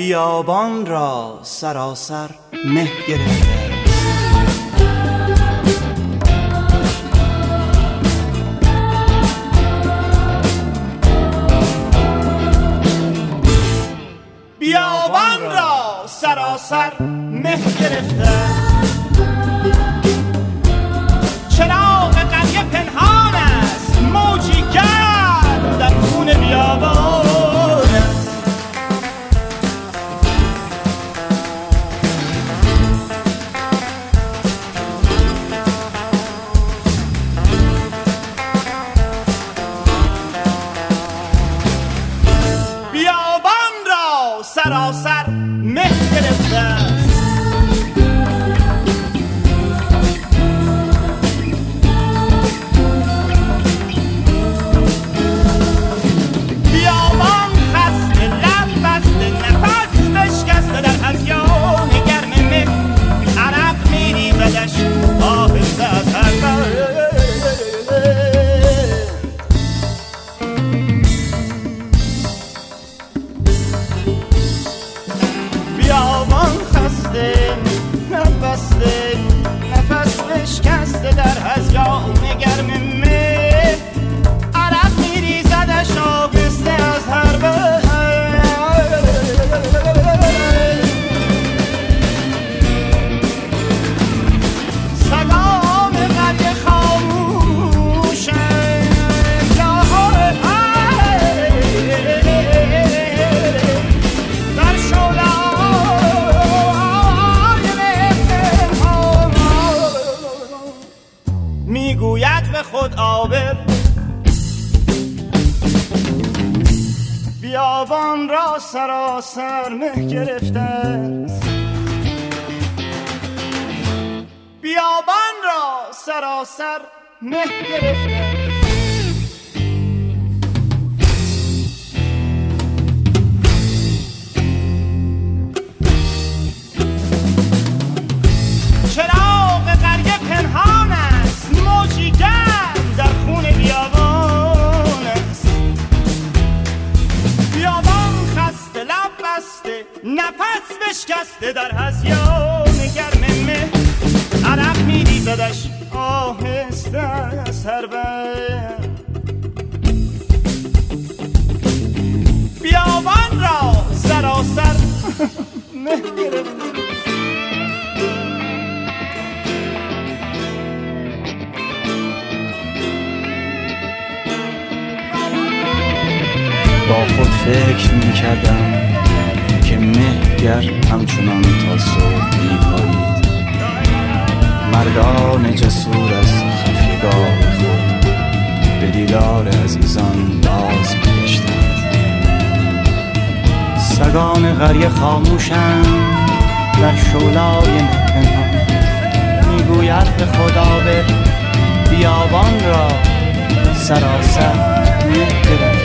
بیابان را سراسر مه گرفته. بیابان را سراسر مه گرفته. چراغ قریه پنهان است، موجی گرد در خون بیابان است. بیابان را سراسر مه گرفته است. بیابان خسته، لب بسته، نفس بشکسته، در هذیان گرم مه عرق میریزدش آهسته از هر بند. بیابان خسته، لب بسته، نفس بشکسته، در هذیان گرم مه عرق میریزدش آهسته از هر بند. سلام قریه خاموشند در شعله‌های پنهان میگوید به خود عابر بیابان را سراسر مه گرفته است. بیابان را سراسر مه گرفته است. چراغ قریه پنهان است، موجی گرم در خون بیابان است. بیابان خسته، لب بسته، نفس بشکسته، در هذیان گرم مه عرق میریزدش آهسته از هر بند. بیابان را سراسر مه گرفته. با خود فکر می کردم که مهگر همچنان تا صبح می پایید. مردان جسور از خفیگاه خود به دیدار عزیزان باز می گشتند. سگان قریه خاموشند در شعله‌های پنهان میگوید به خدا به بیابان را سراسر مه گرفته.